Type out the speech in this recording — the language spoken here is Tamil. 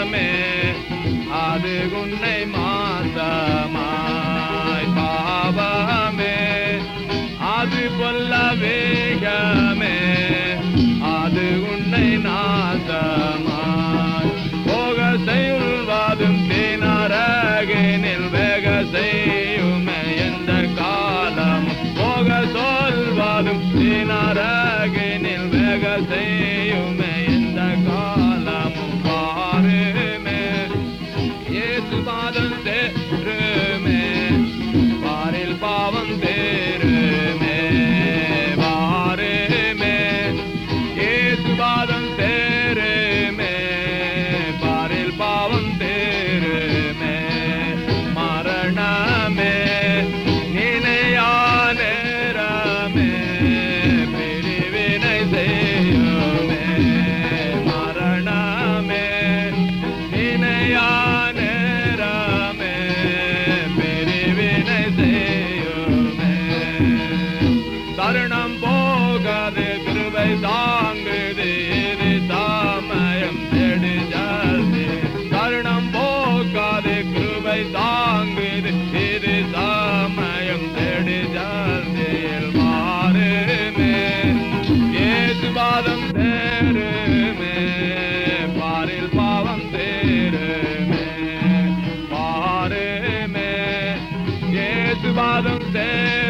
அது உன்னை மாசமாய் பாவமே அது கொல்ல வேகமே அது உன்னை நாசமாய் போக செய்வதும் தீனரகினில் வேக செய்யுமே எந்த காலம் போக சொல்வதும் தீனரகினில் வேக செய்யுமே எந்த காலமும் பாருமே இயேசு பாதம் தேருமே பாரில் பாவம் தேருமே பாருமே இயேசு பாதம் தேருமே பாரில் பாவம் தேருமே மரணமே நினையானரமே பிரிவினை செய்யுமே மரணமே நினையானரமே பிரிவினை செய்யுமே தருணம் போகாது கிருபை தாங்குது இது சமயம் தேடி ஜல்தி தருணம் போகாது கிருபை தாங்குது இது சமயம் தேடி ஜல்தியில் மாறுமே இயேசு பாதம் தேருமே பாரில் பாவம் தேருமே பாருமே இயேசு பாதம்